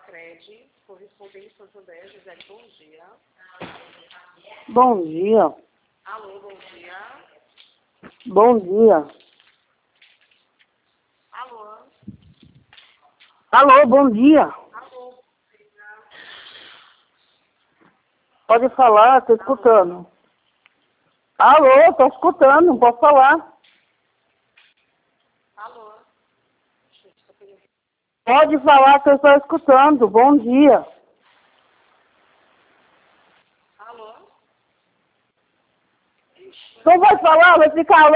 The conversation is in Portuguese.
Lacrede, correspondente Santander, José, bom dia. Bom dia. Alô, bom dia. Bom dia. Alô. Alô, bom dia. Alô. Pode falar, tô escutando. Alô, tô escutando, pode falar. Alô. Pode falar que eu estou escutando. Bom dia. Alô. Não vai falar, vai ficar